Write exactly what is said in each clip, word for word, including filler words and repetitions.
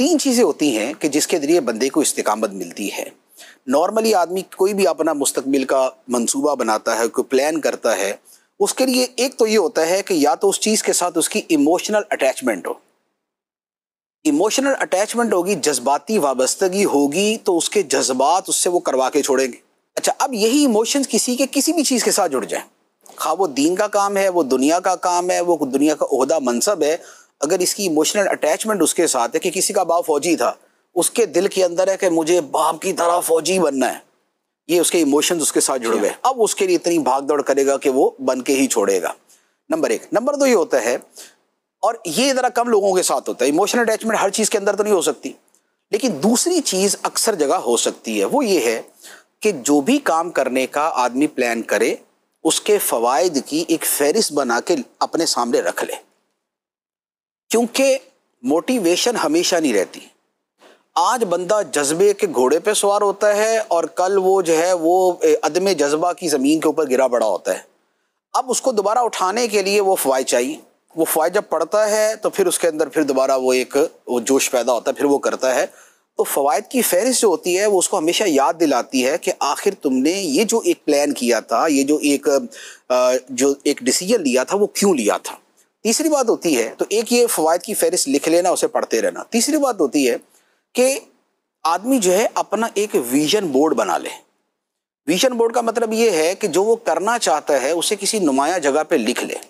تین چیزیں ہوتی ہیں کہ جس کے ذریعے بندے کو استقامت ملتی ہے۔ نارملی آدمی کوئی بھی اپنا مستقبل کا منصوبہ بناتا ہے، کوئی پلان کرتا ہے، اس کے لیے ایک تو یہ ہوتا ہے کہ یا تو اس چیز کے ساتھ اس کی ایموشنل اٹیچمنٹ ہو، ایموشنل اٹیچمنٹ ہوگی، جذباتی وابستگی ہوگی، تو اس کے جذبات اس سے وہ کروا کے چھوڑیں گے۔ اچھا، اب یہی ایموشنز کسی کے کسی بھی چیز کے ساتھ جڑ جائیں، خواہ وہ دین کا کام ہے، وہ دنیا کا کام ہے، وہ دنیا کا عہدہ منصب ہے، اگر اس کی ایموشنل اٹیچمنٹ اس کے ساتھ ہے کہ کسی کا باپ فوجی تھا، اس کے دل کے اندر ہے کہ مجھے باپ کی طرح فوجی بننا ہے، یہ اس کے ایموشنز اس کے ساتھ جڑ گئے، اب اس کے لیے اتنی بھاگ دوڑ کرے گا کہ وہ بن کے ہی چھوڑے گا۔ نمبر ایک۔ نمبر دو یہ ہوتا ہے، اور یہ ذرا کم لوگوں کے ساتھ ہوتا ہے، ایموشنل اٹیچمنٹ ہر چیز کے اندر تو نہیں ہو سکتی، لیکن دوسری چیز اکثر جگہ ہو سکتی ہے، وہ یہ ہے کہ جو بھی کام کرنے کا آدمی پلان کرے اس کے فوائد کی ایک فہرست بنا کے اپنے سامنے رکھ لے، کیونکہ موٹیویشن ہمیشہ نہیں رہتی۔ آج بندہ جذبے کے گھوڑے پہ سوار ہوتا ہے اور کل وہ جو ہے وہ عدم جذبہ کی زمین کے اوپر گرا پڑا ہوتا ہے، اب اس کو دوبارہ اٹھانے کے لیے وہ فوائد چاہیے، وہ فوائد جب پڑتا ہے تو پھر اس کے اندر پھر دوبارہ وہ ایک وہ جوش پیدا ہوتا ہے، پھر وہ کرتا ہے۔ تو فوائد کی فہرست جو ہوتی ہے وہ اس کو ہمیشہ یاد دلاتی ہے کہ آخر تم نے یہ جو ایک پلان کیا تھا، یہ جو ایک جو ایک ڈیسیجن لیا تھا، وہ کیوں لیا تھا۔ تیسری بات ہوتی ہے، تو ایک یہ فوائد کی فہرست لکھ لینا، اسے پڑھتے رہنا۔ تیسری بات ہوتی ہے کہ آدمی جو ہے اپنا ایک ویژن بورڈ بنا لے۔ ویژن بورڈ کا مطلب یہ ہے کہ جو وہ کرنا چاہتا ہے اسے کسی نمایاں جگہ پہ لکھ لے۔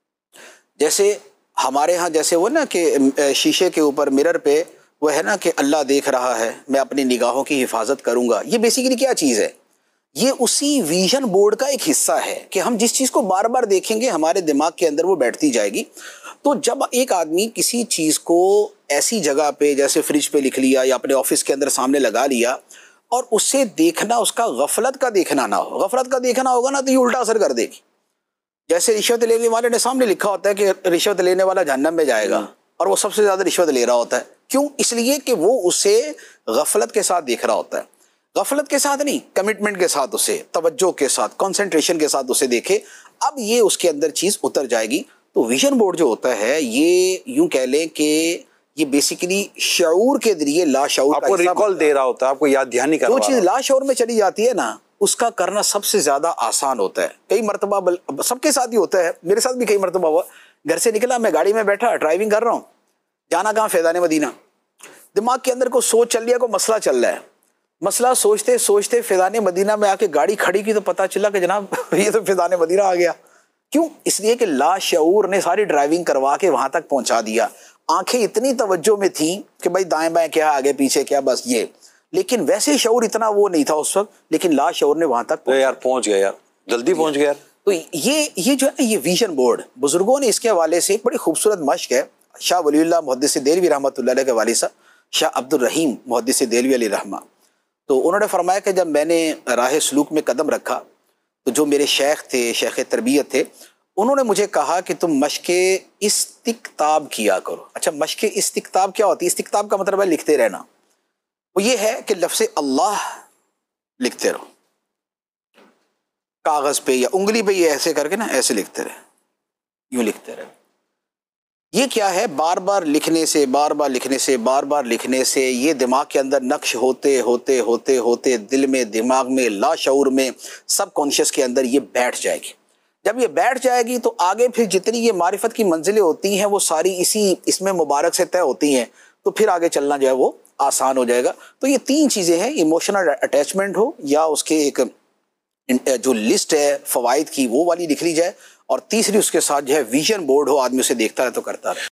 جیسے ہمارے ہاں جیسے وہ نا کہ شیشے کے اوپر مرر پہ وہ ہے نا کہ اللہ دیکھ رہا ہے، میں اپنی نگاہوں کی حفاظت کروں گا، یہ بیسیکلی کیا چیز ہے؟ یہ اسی ویژن بورڈ کا ایک حصہ ہے کہ ہم جس چیز کو بار بار دیکھیں گے ہمارے دماغ کے اندر وہ بیٹھتی جائے گی۔ تو جب ایک آدمی کسی چیز کو ایسی جگہ پہ جیسے فریج پہ لکھ لیا یا اپنے آفس کے اندر سامنے لگا لیا اور اسے دیکھنا اس کا غفلت کا دیکھنا نہ ہو، غفلت کا دیکھنا ہوگا نا تو یہ الٹا اثر کر دے گی۔ جیسے رشوت لینے والے نے سامنے لکھا ہوتا ہے کہ رشوت لینے والا جہنم میں جائے گا، اور وہ سب سے زیادہ رشوت لے رہا ہوتا ہے، کیوں؟ اس لیے کہ وہ اسے غفلت کے ساتھ دیکھ رہا ہوتا ہے۔ غفلت کے ساتھ نہیں، کمٹمنٹ کے ساتھ، اسے توجہ کے ساتھ، کنسنٹریشن کے ساتھ اسے دیکھے، اب یہ اس کے اندر چیز اتر جائے گی۔ تو ویژن بورڈ جو ہوتا ہے یہ یوں کہہ لیں کہ یہ بیسیکلی شعور کے ذریعے لا شعور آپ کو ریکال دے رہا ہوتا ہے، آپ کو یاد دہانی کروا رہا جو چیز لا شعور میں چلی جاتی ہے نا، اس کا کرنا سب سے زیادہ آسان ہوتا ہے۔ کئی مرتبہ بل... سب کے ساتھ ہی ہوتا ہے، میرے ساتھ بھی کئی مرتبہ ہوا، گھر سے نکلا، میں گاڑی میں بیٹھا ڈرائیونگ کر رہا ہوں، جانا کہاں؟ فیضان مدینہ۔ دماغ کے اندر کوئی سوچ چل رہی ہے، کوئی مسئلہ چل رہا ہے، مسئلہ سوچتے سوچتے فیضان مدینہ میں آ کے گاڑی کھڑی کی تو پتہ چلا کہ جناب یہ تو فیضان مدینہ آ گیا۔ کیوں؟ اس لیے کہ لا شعور نے ساری ڈرائیونگ کروا کے وہاں تک پہنچا دیا۔ آنکھیں اتنی توجہ میں تھیں کہ بھائی دائیں بائیں کیا، آگے پیچھے کیا، بس یہ، لیکن ویسے شعور اتنا وہ نہیں تھا اس وقت، لیکن لا شعور نے وہاں تک یار پہنچ گیا، یار جلدی پہنچ گیا۔ تو یہ یہ جو ہے یہ ویژن بورڈ، بزرگوں نے اس کے حوالے سے ایک بڑی خوبصورت مشق ہے۔ شاہ ولی اللہ محدث دہلوی رحمۃ اللہ علیہ کے والد صاحب شاہ عبد الرحیم محدث دہلوی علیہ رحمہ، تو انہوں نے فرمایا کہ جب میں نے راہ سلوک میں قدم رکھا تو جو میرے شیخ تھے، شیخ تربیت تھے، انہوں نے مجھے کہا کہ تم مشق استقطاب کیا کرو۔ اچھا، مشق استقطاب کیا ہوتی ہے؟ استقطاب کا مطلب ہے لکھتے رہنا۔ وہ یہ ہے کہ لفظ اللہ لکھتے رہو کاغذ پہ یا انگلی پہ، یہ ایسے کر کے نا ایسے لکھتے رہے، یوں لکھتے رہے۔ یہ کیا ہے؟ بار بار لکھنے سے بار بار لکھنے سے بار بار لکھنے سے یہ دماغ کے اندر نقش ہوتے ہوتے ہوتے ہوتے دل میں، دماغ میں، لا شعور میں، سب کانشیس کے اندر یہ بیٹھ جائے گی۔ جب یہ بیٹھ جائے گی تو آگے پھر جتنی یہ معرفت کی منزلیں ہوتی ہیں وہ ساری اسی اس میں مبارک سے طے ہوتی ہیں، تو پھر آگے چلنا جو ہے وہ آسان ہو جائے گا۔ تو یہ تین چیزیں ہیں، ایموشنل اٹیچمنٹ ہو، یا اس کے ایک جو لسٹ ہے فوائد کی وہ والی لکھ لی جائے، اور تیسری اس کے ساتھ جو ہے ویژن بورڈ ہو، آدمی اسے دیکھتا رہے تو کرتا رہے۔